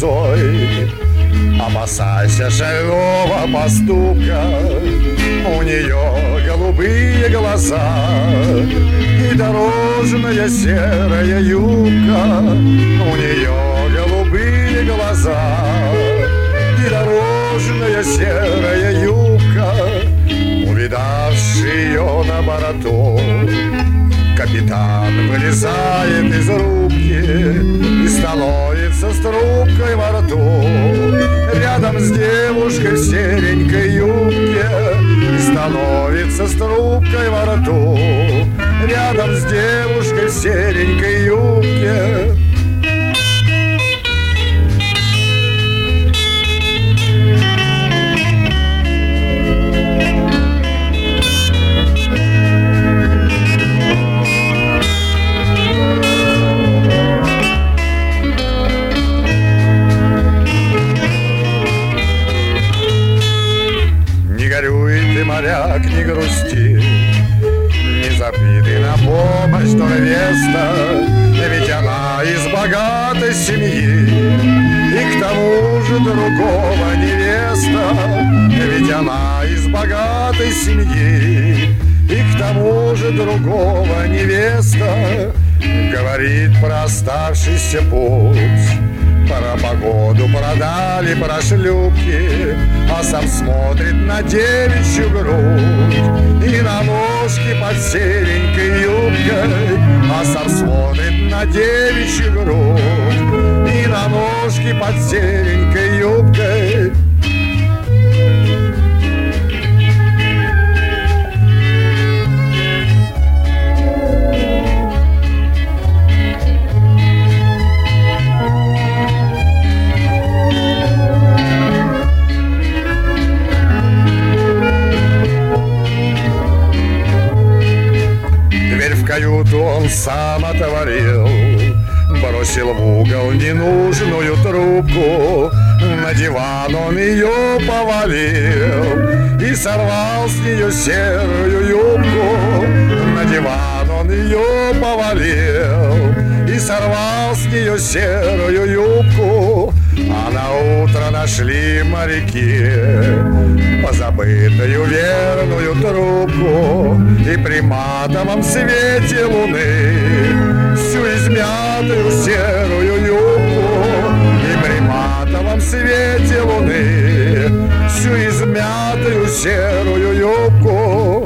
бирюзой. Опасайся шального поступка, у нее голубые глаза и дорожная серая юбка. У нее голубые глаза и дорожная серая юбка. Увидавший ее на борту, капитан вылезает из рубки и становится с трубкой во рту. Рядом с девушкой в серенькой юбке и становится с трубкой во рту. Рядом с девушкой в серенькой юбке. Моряк, не грусти, не зови ты на помощь турвеста, ведь она из богатой семьи, и к тому же другого невеста. Ведь она из богатой семьи, и к тому же другого невеста. Говорит про оставшийся путь, про погоду, про дали, про шлюпки, а сам смотрит на девичью грудь и на ножки под серенькой юбкой. А сам смотрит на девичью грудь и на ножки под серенькой юбкой. Каюту он сам отворил, бросил в угол ненужную трубку. На диван он ее повалил и сорвал с нее серую юбку. На диван он ее повалил и сорвал с нее серую юбку. А на утро нашли моряки позабытую верную трубку, и при матовом свете луны всю измятую серую юбку. И при матовом свете луны всю измятую серую юбку.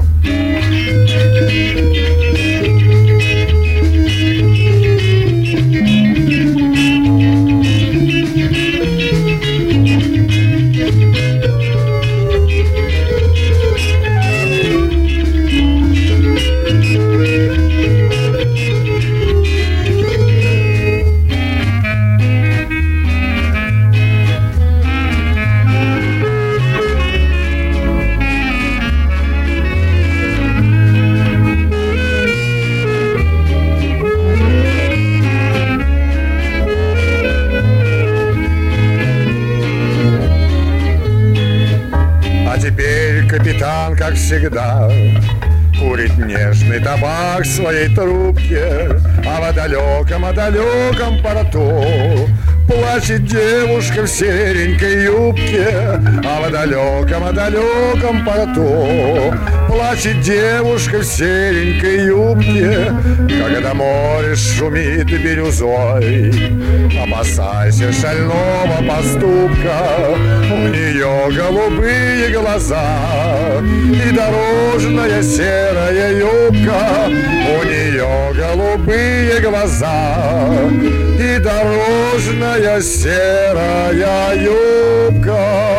Капитан, как всегда, курит нежный табак в своей трубке, а в далеком порту плачет девушка в серенькой юбке. А в далеком порту плачет девушка в серенькой юбке. Когда море шумит бирюзой, опасайся шального поступка. У нее голубые глаза и дорожная серая юбка. У нее голубые глаза и дорожная серая юбка.